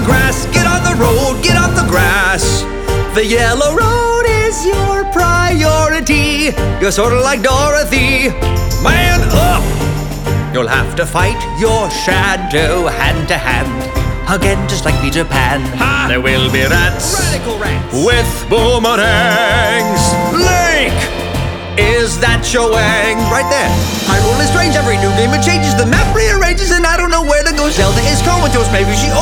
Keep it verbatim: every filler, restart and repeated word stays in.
grass. Get on the road, get off the grass. The yellow road is your priority. You're sort of like Dorothy. Man up! You'll have to fight your shadow hand to hand. Again, just like Peter Pan. Ha! There will be rats, radical rats, with boomerangs. Link! Is that your wang? Right there. Hyrule is strange. Every new game it changes. The map rearranges and I don't know where to go. Zelda is comatose. Maybe she